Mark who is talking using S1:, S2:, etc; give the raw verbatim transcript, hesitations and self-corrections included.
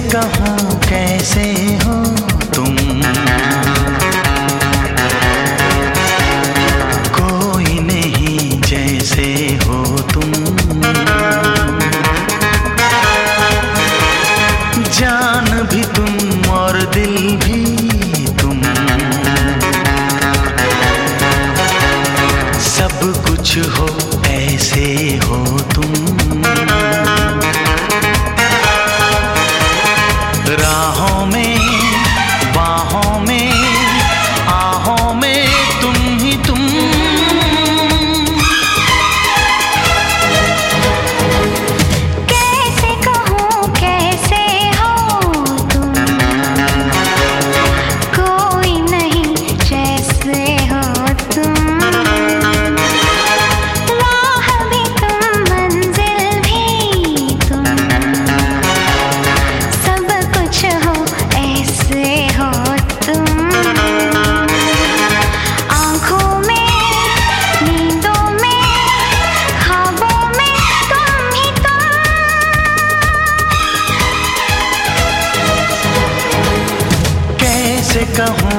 S1: कहूँ कैसे हो तुम, कोई नहीं जैसे हो तुम। जान भी तुम और दिल भी तुम, सब कुछ हो ऐसे हो तुम। राहों में बाहों में आहों में तुम ही तुम।
S2: कैसे कहूँ कैसे हो तुम, कोई नहीं जैसे हो तुम। राह भी तुम मंजिल भी तुम, सब कुछ हो ऐसे हो तुम। आँखों में नींदों में ख्वाबों में तुम ही तुम।
S1: कैसे कहूँ